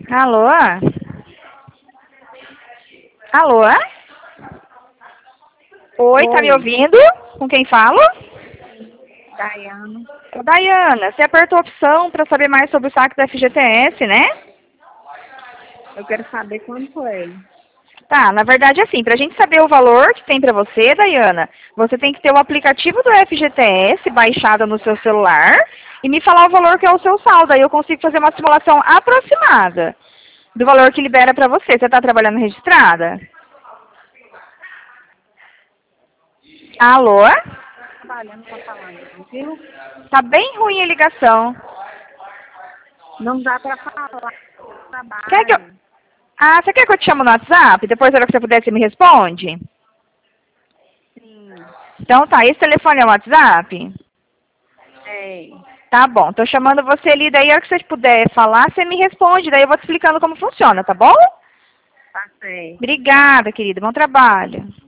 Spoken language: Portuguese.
Alô? Alô? Oi, tá me Oi, ouvindo? Com quem falo? Daiane. Ô, Daiana, você apertou a opção para saber mais sobre o saque da FGTS, né? Eu quero saber quanto é. Tá, na verdade, assim, pra gente saber o valor que tem pra você, Daiana, você tem que ter o aplicativo do FGTS baixado no seu celular e me falar o valor que é o seu saldo. Aí eu consigo fazer uma simulação aproximada do valor que libera pra você. Você tá trabalhando registrada? Alô? Trabalhando, tá falando, não, viu? Tá bem ruim a ligação. Não dá pra falar Quer que eu... trabalho. Ah, você quer que eu te chame no WhatsApp? Depois, na hora que você puder, você me responde? Sim, Então tá, esse telefone é o WhatsApp? é, Tá bom, tô chamando você ali, daí a hora que você puder falar, você me responde, daí eu vou te explicando como funciona, tá bom? tá certo. Obrigada, querida, bom trabalho.